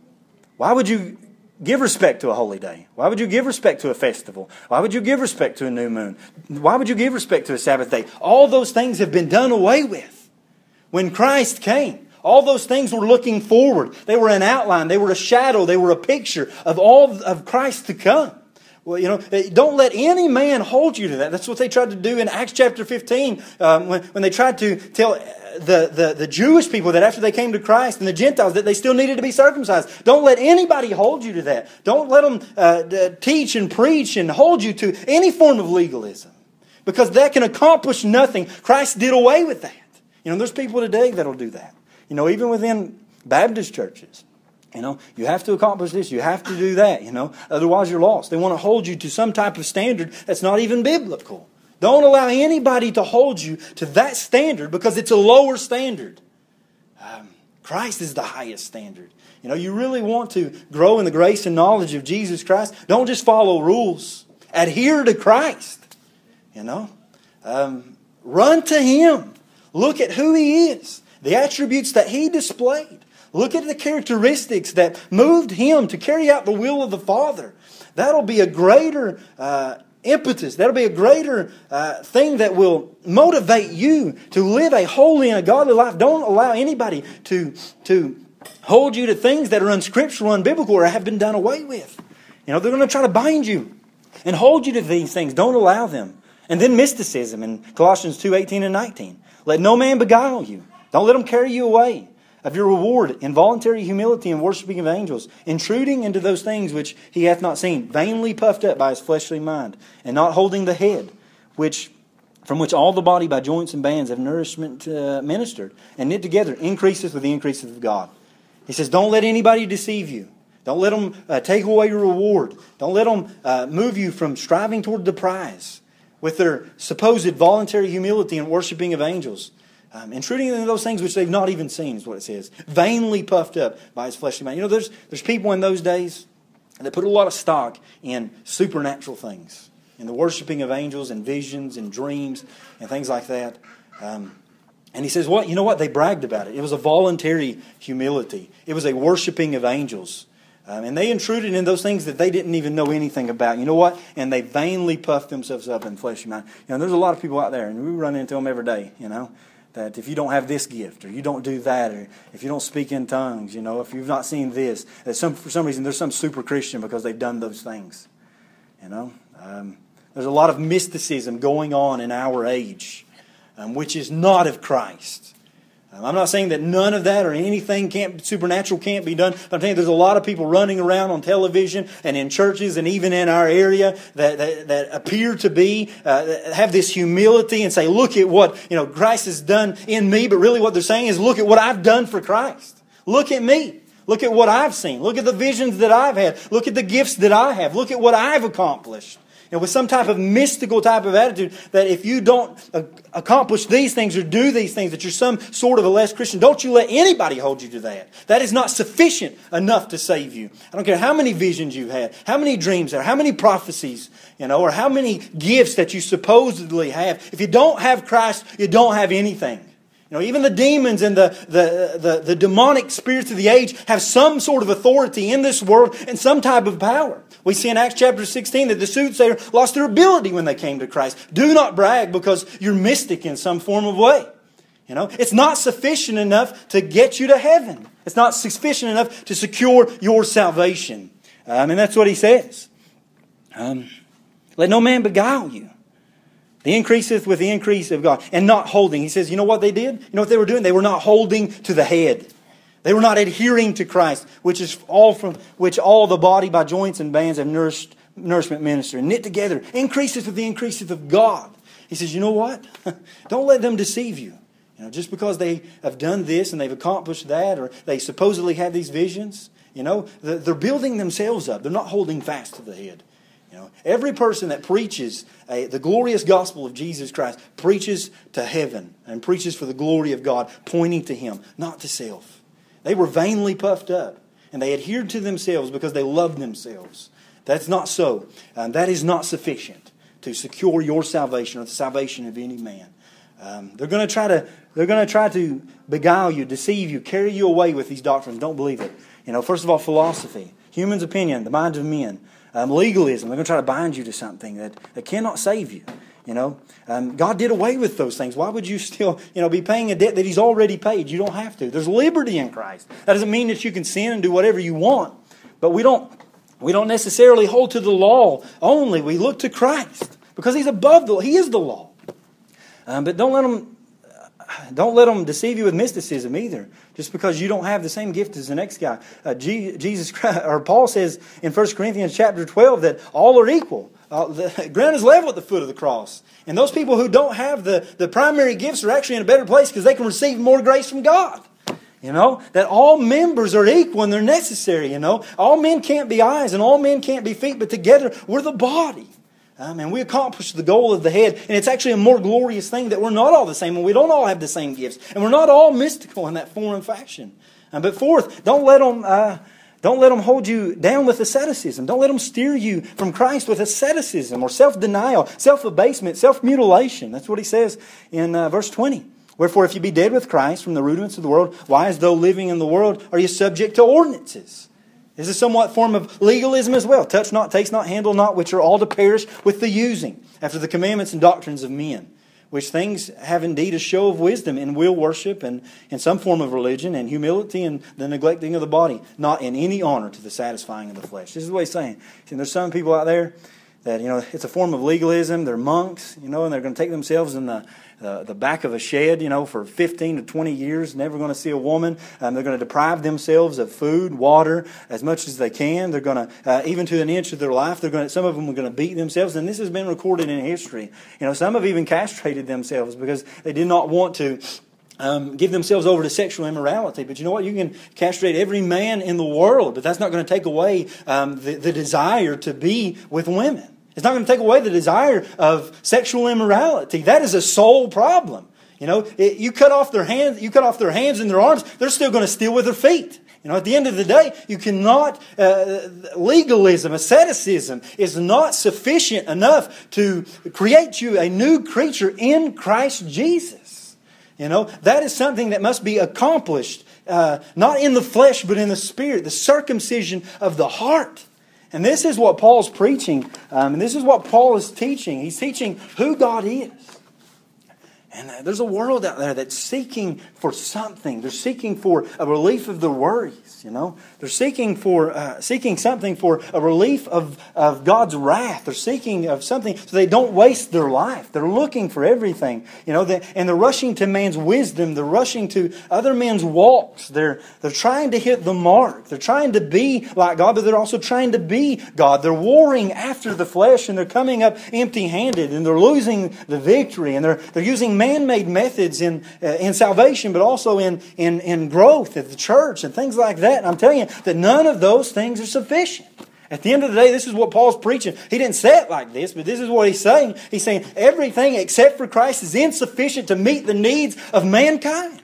why would you give respect to a holy day? Why would you give respect to a festival? Why would you give respect to a new moon? Why would you give respect to a Sabbath day? All those things have been done away with when Christ came. All those things were looking forward. They were an outline. They were a shadow. They were a picture of all of Christ to come. Well, you know, don't let any man hold you to that. That's what they tried to do in Acts chapter fifteen um, when, when they tried to tell the, the, the Jewish people that after they came to Christ and the Gentiles that they still needed to be circumcised. Don't let anybody hold you to that. Don't let them uh, teach and preach and hold you to any form of legalism, because that can accomplish nothing. Christ did away with that. You know, there's people today that'll do that. You know, even within Baptist churches. You know, you have to accomplish this, you have to do that, you know. Otherwise you're lost. They want to hold you to some type of standard that's not even biblical. Don't allow anybody to hold you to that standard, because it's a lower standard. Um, Christ is the highest standard. You know, you really want to grow in the grace and knowledge of Jesus Christ. Don't just follow rules. Adhere to Christ. You know. Um, run to Him. Look at who He is. The attributes that He displayed. Look at the characteristics that moved Him to carry out the will of the Father. That'll be a greater uh, impetus. That'll be a greater uh, thing that will motivate you to live a holy and a godly life. Don't allow anybody to, to hold you to things that are unscriptural, unbiblical, or have been done away with. You know, they're going to try to bind you and hold you to these things. Don't allow them. And then mysticism in Colossians two, eighteen and nineteen. Let no man beguile you. Don't let them carry you away of your reward, involuntary humility and worshiping of angels, intruding into those things which he hath not seen, vainly puffed up by his fleshly mind, and not holding the head, which from which all the body by joints and bands have nourishment uh, ministered, and knit together, increaseth with the increase of God. He says, don't let anybody deceive you. Don't let them uh, take away your reward. Don't let them uh, move you from striving toward the prize with their supposed voluntary humility and worshiping of angels. Um, intruding into those things which they've not even seen, is what it says. Vainly puffed up by his fleshly mind. You know, there's there's people in those days that put a lot of stock in supernatural things, in the worshiping of angels and visions and dreams and things like that. Um, and he says, what? You know what? They bragged about it. It was a voluntary humility. It was a worshiping of angels. Um, and they intruded in those things that they didn't even know anything about. You know what? And they vainly puffed themselves up in fleshly mind. You know, there's a lot of people out there, and we run into them every day, you know. That if you don't have this gift, or you don't do that, or if you don't speak in tongues, you know, if you've not seen this, that some for some reason there's some super Christian because they've done those things. You know, um, there's a lot of mysticism going on in our age, um, which is not of Christ. Um, I'm not saying that none of that or anything can't supernatural can't be done. But I'm telling you, there's a lot of people running around on television and in churches and even in our area that that, that appear to be uh, have this humility and say, "Look at what you know Christ has done in me." But really, what they're saying is, "Look at what I've done for Christ. Look at me. Look at what I've seen. Look at the visions that I've had. Look at the gifts that I have. Look at what I've accomplished." And with some type of mystical type of attitude that if you don't accomplish these things or do these things, that you're some sort of a less Christian. Don't you let anybody hold you to that. That is not sufficient enough to save you. I don't care how many visions you've had, how many dreams there are, how many prophecies, you know, or how many gifts that you supposedly have. If you don't have Christ, you don't have anything. You know, even the demons and the, the, the, the demonic spirits of the age have some sort of authority in this world and some type of power. We see in Acts chapter sixteen that the soothsayer lost their ability when they came to Christ. Do not brag because you're mystic in some form of way. You know, it's not sufficient enough to get you to heaven. It's not sufficient enough to secure your salvation. Um, and that's what he says. Um, Let no man beguile you. The increaseth with the increase of God. And not holding. He says, you know what they did? You know what they were doing? They were not holding to the head. They were not adhering to Christ, which is all from which all the body by joints and bands have nourished, nourishment minister. And knit together. Increaseth with the increaseth of God. He says, you know what? Don't let them deceive you. You know, just because they have done this and they've accomplished that, or they supposedly have these visions, you know, they're building themselves up. They're not holding fast to the head. You know, every person that preaches a, the glorious gospel of Jesus Christ preaches to heaven and preaches for the glory of God, pointing to Him, not to self. They were vainly puffed up, and they adhered to themselves because they loved themselves. That's not so. Um, that is not sufficient. to secure your salvation or the salvation of any man. Um, they're going to try to they're going to try to beguile you, deceive you, carry you away with these doctrines. Don't believe it. You know, first of all, philosophy, human's opinion, the minds of men, um, legalism. They're going to try to bind you to something that, that cannot save you. You know, um, God did away with those things. Why would you still, you know, be paying a debt that He's already paid? You don't have to. There's liberty in Christ. That doesn't mean that you can sin and do whatever you want, but we don't we don't necessarily hold to the law only. We look to Christ because He's above the He is the law. Um, but don't let them don't let them deceive you with mysticism either. Just because you don't have the same gift as the next guy. Uh, Jesus Christ, or Paul says in First Corinthians chapter twelve that all are equal. Uh, the ground is level at the foot of the cross. And those people who don't have the, the primary gifts are actually in a better place because they can receive more grace from God. You know, that all members are equal and they're necessary, you know. All men can't be eyes and all men can't be feet, but together we're the body. Um, and we accomplish the goal of the head. And it's actually a more glorious thing that we're not all the same and we don't all have the same gifts. And we're not all mystical in that form and fashion. Um, but fourth, don't let them... Uh, Don't let them hold you down with asceticism. Don't let them steer you from Christ with asceticism or self-denial, self-abasement, self-mutilation. That's what he says in uh, verse twenty. Wherefore, if you be dead with Christ from the rudiments of the world, why, as though living in the world, are you subject to ordinances? This is somewhat form of legalism as well. Touch not, taste not, handle not, which are all to perish with the using, after the commandments and doctrines of men. Which things have indeed a show of wisdom in will worship and in some form of religion and humility and the neglecting of the body, not in any honor to the satisfying of the flesh. This is what he's saying. See, there's some people out there that, you know, it's a form of legalism. They're monks, you know, and they're going to take themselves in the the, the back of a shed, you know, for fifteen to twenty years, never going to see a woman. Um, they're going to deprive themselves of food, water, as much as they can. They're going to, uh, even to an inch of their life, they're going to, some of them are going to beat themselves. And this has been recorded in history. You know, some have even castrated themselves because they did not want to Um, give themselves over to sexual immorality. But you know what? You can castrate every man in the world, but that's not going to take away um, the, the desire to be with women. It's not going to take away the desire of sexual immorality. That is a soul problem. You know, it, you cut off their hands, you cut off their hands and their arms, they're still going to steal with their feet. You know, at the end of the day, you cannot, uh, legalism, asceticism is not sufficient enough to create you a new creature in Christ Jesus. You know, that is something that must be accomplished, uh, not in the flesh, but in the spirit, the circumcision of the heart. And this is what Paul's preaching, um, and this is what Paul is teaching. He's teaching who God is. And there's a world out there that's seeking for something. They're seeking for a relief of their worries, you know. They're seeking for uh, seeking something for a relief of, of God's wrath. They're seeking of something so they don't waste their life. They're looking for everything, you know. They, and they're rushing to man's wisdom. They're rushing to other men's walks. They're they're trying to hit the mark. They're trying to be like God, but they're also trying to be God. They're warring after the flesh, and they're coming up empty-handed, and they're losing the victory, and they're they're using man-made methods in uh, in salvation, but also in, in, in growth at the church and things like that. And I'm telling you that none of those things are sufficient. At the end of the day, this is what Paul's preaching. He didn't say it like this, but this is what he's saying. He's saying everything except for Christ is insufficient to meet the needs of mankind.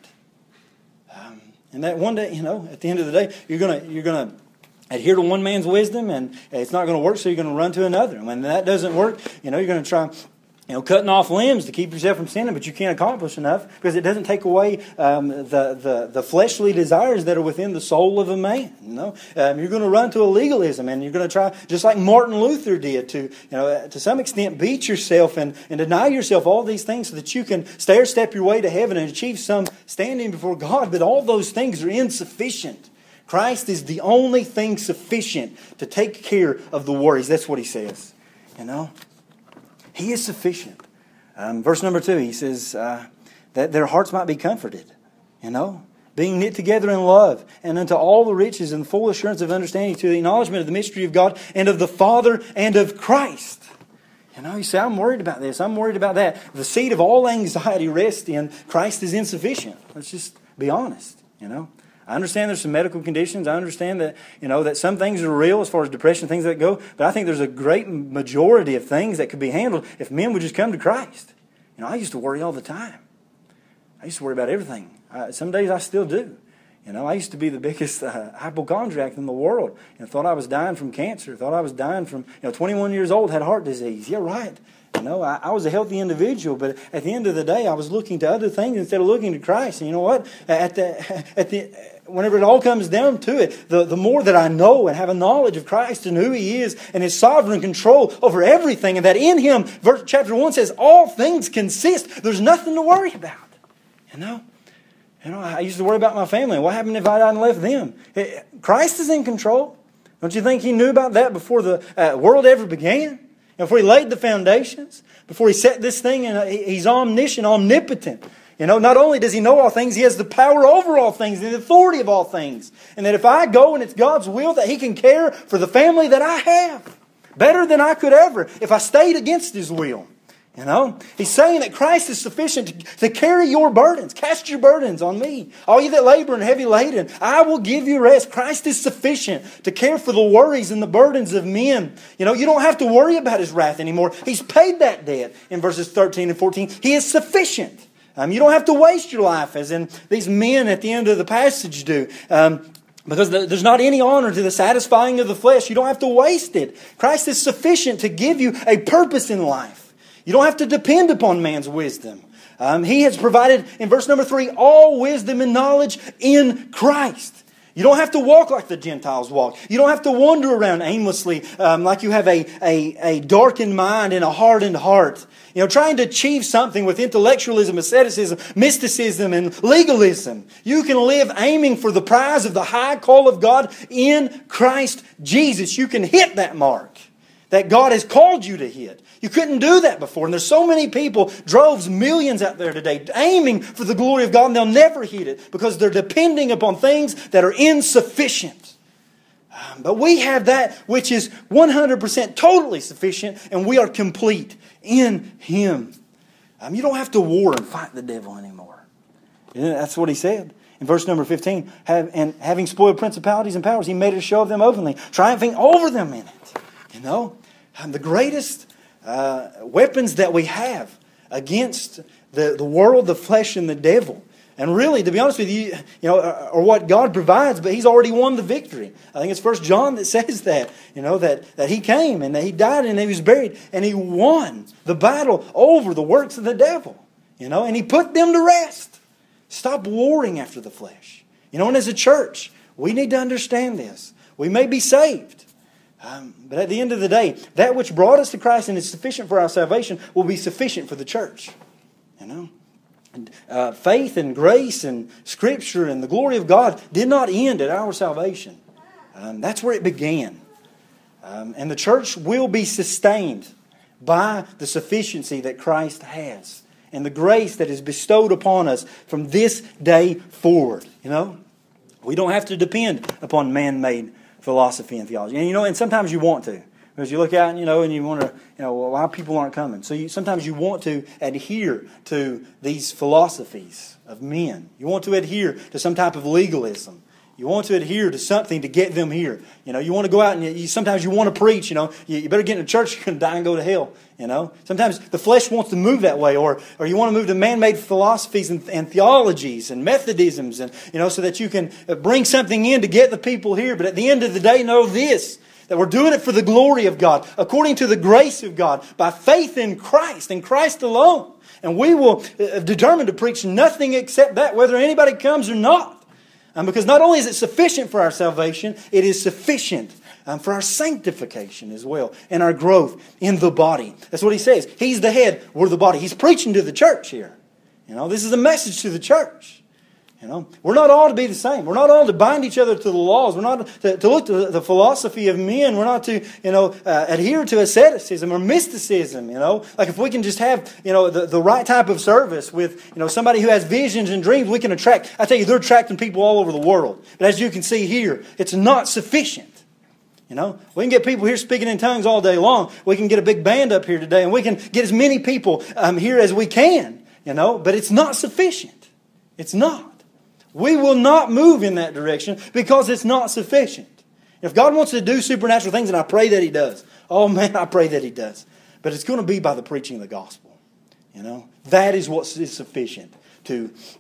Um, and that one day, you know, at the end of the day, you're gonna you're gonna adhere to one man's wisdom, and it's not going to work, so you're going to run to another. And when that doesn't work, you know, you're going to try, you know, cutting off limbs to keep yourself from sinning, but you can't accomplish enough because it doesn't take away um, the, the the fleshly desires that are within the soul of a man. You know, um, you're going to run to a legalism, and you're going to try, just like Martin Luther did, to you know, to some extent, beat yourself and, and deny yourself all these things so that you can stair step your way to heaven and achieve some standing before God. But all those things are insufficient. Christ is the only thing sufficient to take care of the worries. That's what he says. You know, he is sufficient. Um, verse number two, he says uh, that their hearts might be comforted. You know, being knit together in love, and unto all the riches and full assurance of understanding, to the acknowledgement of the mystery of God and of the Father and of Christ. You know, you say, I'm worried about this, I'm worried about that. The seed of all anxiety rests in Christ is insufficient. Let's just be honest, you know. I understand there's some medical conditions. I understand that, you know, that some things are real as far as depression, things that go. But I think there's a great majority of things that could be handled if men would just come to Christ. You know, I used to worry all the time. I used to worry about everything. I, some days I still do. You know, I used to be the biggest uh, hypochondriac in the world. You know, thought I was dying from cancer. Thought I was dying from, you know, twenty-one years old, had heart disease. Yeah, right. You know, I, I was a healthy individual, but at the end of the day, I was looking to other things instead of looking to Christ. And you know what? At the at the whenever it all comes down to it, the, the more that I know and have a knowledge of Christ and who He is and His sovereign control over everything, and that in Him, verse chapter one says, all things consist. There's nothing to worry about. You know? You know, I used to worry about my family. What happened if I died and left them? Christ is in control. Don't you think He knew about that before the uh, world ever began? Before He laid the foundations? Before He set this thing, and He's omniscient, omnipotent. You know, not only does He know all things, He has the power over all things, the authority of all things. And that if I go and it's God's will, that He can care for the family that I have. Better than I could ever if I stayed against His will. You know, He's saying that Christ is sufficient to, to carry your burdens. Cast your burdens on me. All you that labor and heavy laden, I will give you rest. Christ is sufficient to care for the worries and the burdens of men. You know, you don't have to worry about His wrath anymore. He's paid that debt in verses thirteen and fourteen. He is sufficient. Um, you don't have to waste your life as in these men at the end of the passage do. Um, Because there's not any honor to the satisfying of the flesh. You don't have to waste it. Christ is sufficient to give you a purpose in life. You don't have to depend upon man's wisdom. Um, he has provided, in verse number three, all wisdom and knowledge in Christ. You don't have to walk like the Gentiles walk. You don't have to wander around aimlessly um, like you have a, a, a darkened mind and a hardened heart. You know, trying to achieve something with intellectualism, asceticism, mysticism, and legalism. You can live aiming for the prize of the high call of God in Christ Jesus. You can hit that mark that God has called you to hit. You couldn't do that before. And there's so many people, droves, millions out there today, aiming for the glory of God, and they'll never hit it because they're depending upon things that are insufficient. Um, but we have that which is one hundred percent totally sufficient, and we are complete in Him. Um, you don't have to war and fight the devil anymore. Yeah, that's what He said. In verse number fifteen, have, and having spoiled principalities and powers, He made a show of them openly, triumphing over them in it. You know, um, the greatest uh, weapons that we have against the, the world, the flesh, and the devil. And really, to be honest with you, you know, are what God provides, but He's already won the victory. I think it's First John that says that, you know, that, that He came and that He died and He was buried and He won the battle over the works of the devil. You know, and He put them to rest. Stop warring after the flesh. You know, and as a church, we need to understand this. We may be saved. Um, but at the end of the day, that which brought us to Christ and is sufficient for our salvation will be sufficient for the church. You know? And, uh, faith and grace and Scripture and the glory of God did not end at our salvation. Um, that's where it began. Um, and the church will be sustained by the sufficiency that Christ has and the grace that is bestowed upon us from this day forward. You know, we don't have to depend upon man-made philosophy and theology. And you know, and sometimes you want to. Because you look out and you know, and you want to, you know, well, why people aren't coming. So you, sometimes you want to adhere to these philosophies of men. You want to adhere to some type of legalism. You want to adhere to something to get them here. You know, you want to go out and you, you, sometimes you want to preach. You know, you, you better get in a church. You're going to die and go to hell. You know, sometimes the flesh wants to move that way, or or you want to move to man-made philosophies and, and theologies and Methodisms, and you know, so that you can bring something in to get the people here. But at the end of the day, know this: that we're doing it for the glory of God, according to the grace of God, by faith in Christ and Christ alone. And we will uh, determine to preach nothing except that, whether anybody comes or not. Um, because not only is it sufficient for our salvation, it is sufficient um, for our sanctification as well, and our growth in the body. That's what He says. He's the head, we're the body. He's preaching to the church here. You know, this is a message to the church. You know, we're not all to be the same. We're not all to bind each other to the laws. We're not to, to look to the philosophy of men. We're not to, you know, uh, adhere to asceticism or mysticism. You know, like if we can just have, you know, the, the right type of service with, you know, somebody who has visions and dreams, we can attract. I tell you, they're attracting people all over the world. But as you can see here, it's not sufficient. You know, we can get people here speaking in tongues all day long. We can get a big band up here today, and we can get as many people um, here as we can. You know, but it's not sufficient. It's not. We will not move in that direction because it's not sufficient. If God wants to do supernatural things, and I pray that He does. Oh man, I pray that He does. But it's going to be by the preaching of the gospel. You know, that is what is sufficient to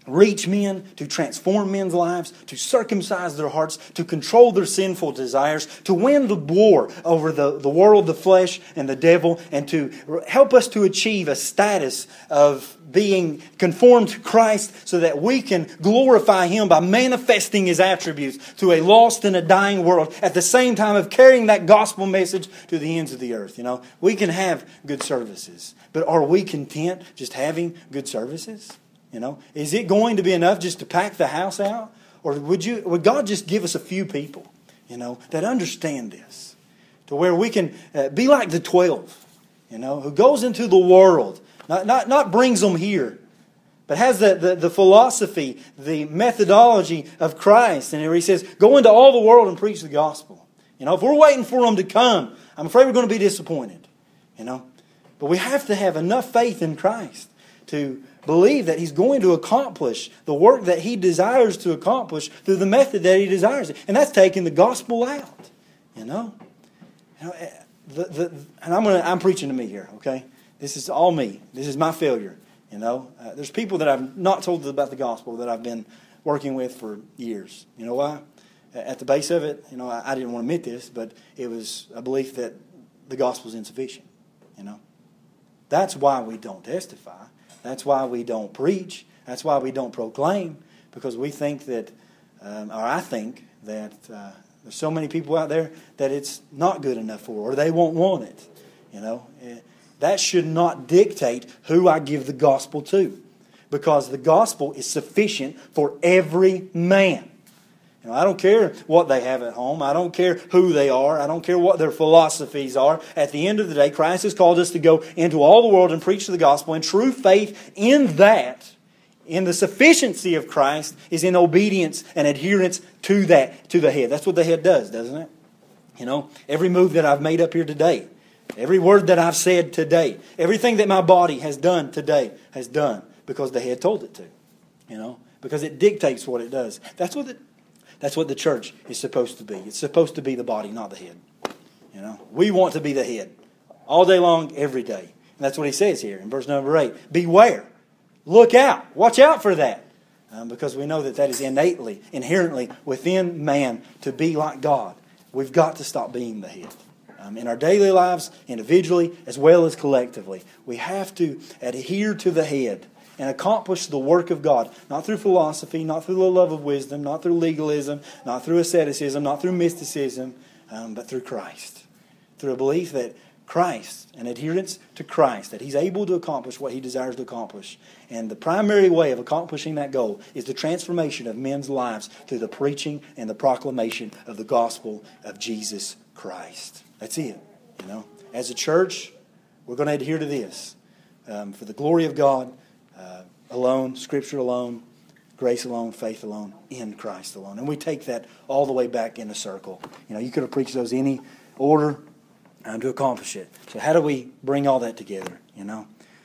reach men, to transform men's lives, to circumcise their hearts, to control their sinful desires, to win the war over the, the world, the flesh, and the devil, and to help us to achieve a status of being conformed to Christ so that we can glorify Him by manifesting His attributes to a lost and a dying world at the same time of carrying that gospel message to the ends of the earth. You know, we can have good services, but are we content just having good services? You know, is it going to be enough just to pack the house out? Or would you, would God just give us a few people, you know, that understand this? To where we can uh, be like the twelve, you know, who goes into the world, not, not, not brings them here, but has the, the, the philosophy, the methodology of Christ. And He says, go into all the world and preach the gospel. You know, if we're waiting for them to come, I'm afraid we're going to be disappointed, you know. But we have to have enough faith in Christ to believe that He's going to accomplish the work that He desires to accomplish through the method that He desires. And that's taking the gospel out. You know? You know the, the, and I'm gonna I'm preaching to me here, okay? This is all me. This is my failure. You know? Uh, there's people that I've not told about the gospel that I've been working with for years. You know why? At the base of it, you know, I, I didn't want to admit this, but it was a belief that the gospel is insufficient. You know? That's why we don't testify. That's why we don't preach. That's why we don't proclaim. Because we think that, um, or I think that uh, there's so many people out there that it's not good enough for, or they won't want it. You know, that should not dictate who I give the gospel to, because the gospel is sufficient for every man. You know, I don't care what they have at home. I don't care who they are. I don't care what their philosophies are. At the end of the day, Christ has called us to go into all the world and preach the gospel. And true faith in that, in the sufficiency of Christ, is in obedience and adherence to that, to the head. That's what the head does, doesn't it? You know, every move that I've made up here today, every word that I've said today, everything that my body has done today has done because the head told it to. You know, because it dictates what it does. That's what the That's what the church is supposed to be. It's supposed to be the body, not the head. You know, we want to be the head all day long, every day. And that's what He says here in verse number eight. Beware. Look out. Watch out for that. Um, because we know that that is innately, inherently within man to be like God. We've got to stop being the head. Um, in our daily lives, individually as well as collectively, we have to adhere to the head and accomplish the work of God. Not through philosophy, not through the love of wisdom, not through legalism, not through asceticism, not through mysticism, um, but through Christ. Through a belief that Christ, an adherence to Christ, that He's able to accomplish what He desires to accomplish. And the primary way of accomplishing that goal is the transformation of men's lives through the preaching and the proclamation of the gospel of Jesus Christ. That's it. You know, as a church, we're going to adhere to this. Um, for the glory of God, Uh, alone, Scripture alone, grace alone, faith alone, in Christ alone. And we take that all the way back in a circle. You know, you could have preached those any order um, to accomplish it. So how do we bring all that together, you know?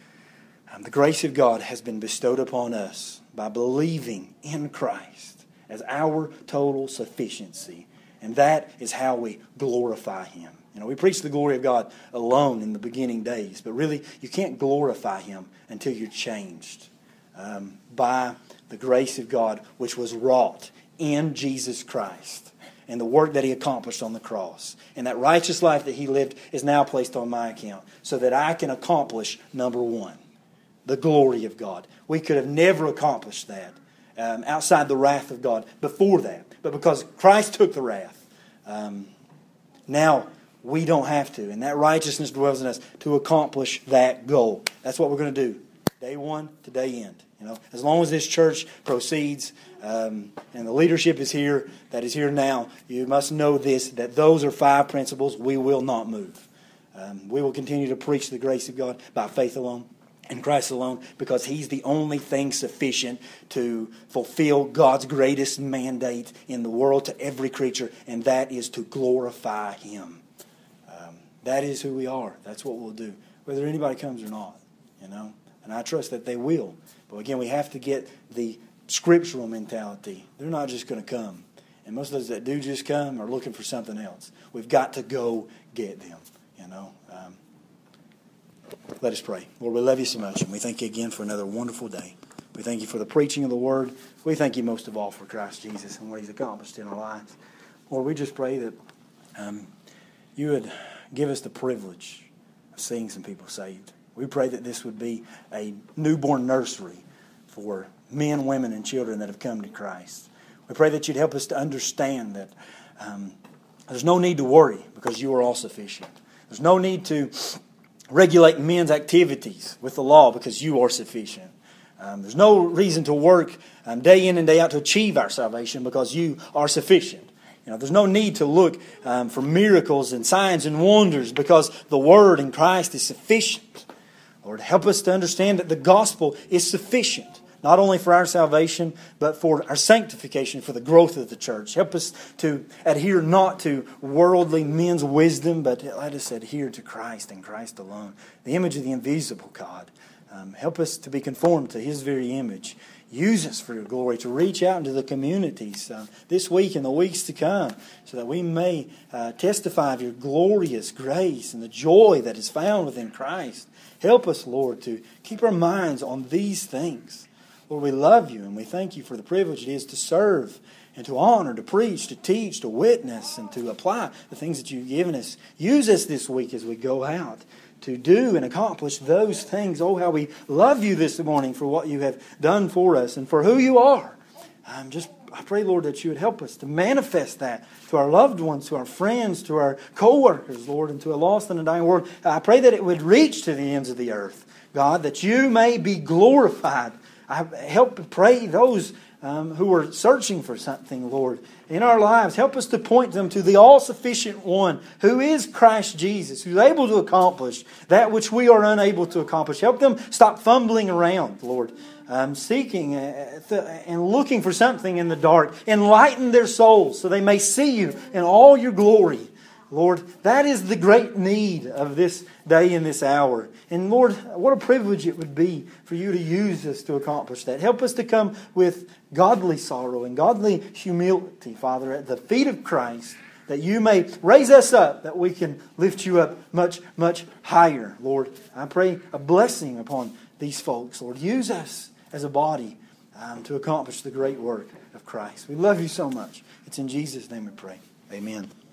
Um, the grace of God has been bestowed upon us by believing in Christ as our total sufficiency. And that is how we glorify Him. You know, we preach the glory of God alone in the beginning days, but really you can't glorify Him until you're changed um, by the grace of God which was wrought in Jesus Christ and the work that He accomplished on the cross. And that righteous life that He lived is now placed on my account so that I can accomplish number one, the glory of God. We could have never accomplished that um, outside the wrath of God before that. But because Christ took the wrath, um, now we don't have to. And that righteousness dwells in us to accomplish that goal. That's what we're going to do. Day one to day end. You know, as long as this church proceeds um, and the leadership is here, that is here now, you must know this, that those are five principles we will not move. Um, we will continue to preach the grace of God by faith alone, in Christ alone, because He's the only thing sufficient to fulfill God's greatest mandate in the world to every creature, and that is to glorify Him. Um, that is who we are. That's what we'll do, whether anybody comes or not, you know. And I trust that they will. But again, we have to get the scriptural mentality. They're not just going to come. And most of those that do just come are looking for something else. We've got to go get them, you know. Um, Let us pray. Lord, we love You so much, and we thank You again for another wonderful day. We thank you for the preaching of the Word. We thank you most of all for Christ Jesus and what He's accomplished in our lives. Lord, we just pray that um, you would give us the privilege of seeing some people saved. We pray that this would be a newborn nursery for men, women, and children that have come to Christ. We pray that you'd help us to understand that um, there's no need to worry because you are all sufficient. There's no need to regulate men's activities with the law because you are sufficient. Um, there's no reason to work um, day in and day out to achieve our salvation because you are sufficient. You know, there's no need to look um, for miracles and signs and wonders because the Word in Christ is sufficient. Lord, help us to understand that the gospel is sufficient, not only for our salvation, but for our sanctification, for the growth of the church. Help us to adhere not to worldly men's wisdom, but let us adhere to Christ and Christ alone, the image of the invisible God. Um, help us to be conformed to His very image. Use us for your glory to reach out into the communities uh, this week and the weeks to come so that we may uh, testify of your glorious grace and the joy that is found within Christ. Help us, Lord, to keep our minds on these things. Lord, we love you and we thank you for the privilege it is to serve and to honor, to preach, to teach, to witness, and to apply the things that you've given us. Use us this week as we go out to do and accomplish those things. Oh, how we love you this morning for what you have done for us and for who you are. I'm just, I pray, Lord, that you would help us to manifest that to our loved ones, to our friends, to our co-workers, Lord, and to a lost and a dying world. I pray that it would reach to the ends of the earth, God, that you may be glorified. I help pray those Um, who are searching for something, Lord, in our lives. Help us to point them to the all-sufficient one who is Christ Jesus, who's able to accomplish that which we are unable to accomplish. Help them stop fumbling around, Lord, um, seeking and looking for something in the dark. Enlighten their souls so they may see you in all your glory. Lord, that is the great need of this day and this hour. And Lord, what a privilege it would be for you to use us to accomplish that. Help us to come with godly sorrow and godly humility, Father, at the feet of Christ, that you may raise us up, that we can lift you up much, much higher. Lord, I pray a blessing upon these folks. Lord, use us as a body um, to accomplish the great work of Christ. We love you so much. It's in Jesus' name we pray. Amen.